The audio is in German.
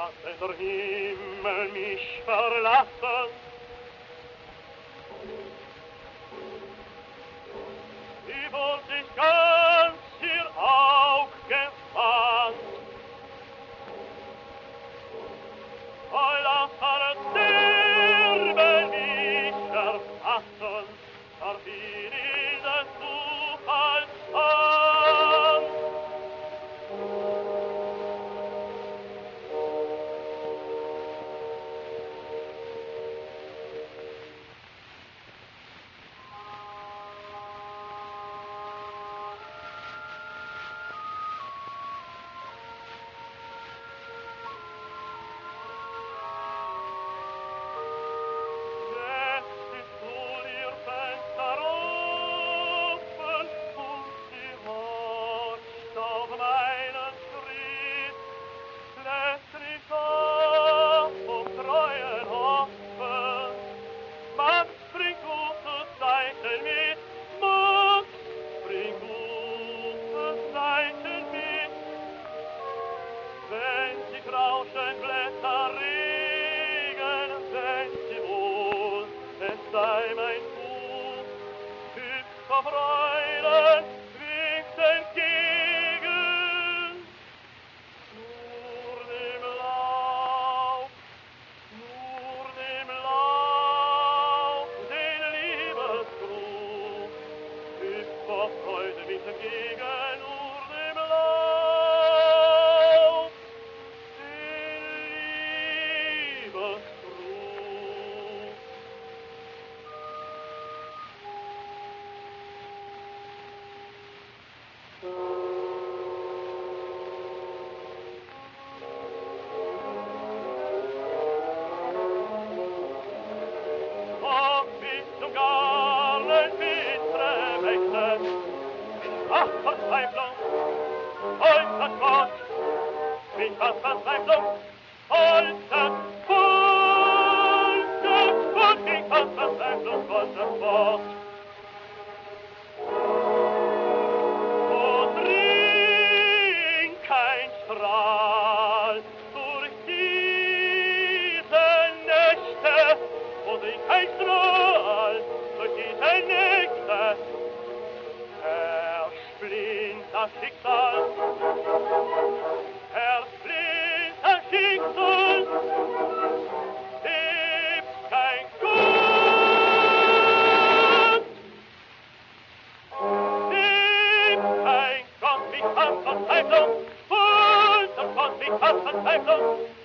der Himmel mich verlassen. Wie wurde ich ganz hier aufgewandt, voller Verderben mich erfassen, verfiel in den Zufallshand. Rauschen, Blätter, Regen, wenn sie wohl, es sei mein Buch, hüpft vor Freude, winkt entgegen. Nur dem Laub, den Liebesgruß, hüpft vor Freude, winkt entgegen, nur dem Laub. Verzweiflung, foltert Gott, mich was Verzweiflung, foltert, mich was Verzweiflung, foltert Gott. Und ringt kein Strahl durch diese Nächte, und ringt kein Strahl durch diese Nächte, das Schicksal, das Schicksal, gibt kein Gott, mich fast Verzweiflung, Gott, mich fast Verzweiflung,